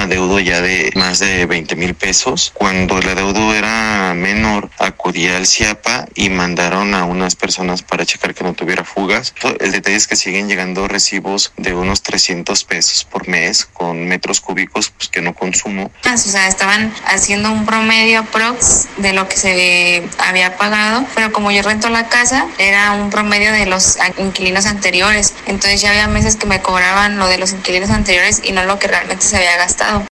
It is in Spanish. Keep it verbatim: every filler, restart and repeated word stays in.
adeudo ya de más de veinte mil pesos. Cuando el adeudo era menor, acudí al C I A P A y mandaron a unas personas para checar que no tuviera fugas. El detalle es que siguen llegando recibos de unos trescientos pesos por mes con metros cúbicos pues, que no consumo. O sea, estaban haciendo un promedio prox de lo que se había pagado, pero como yo rento la casa, era un promedio de los inquilinos anteriores. Entonces ya había meses que me cobraban lo de los inquilinos anteriores y no lo que realmente se había gastado.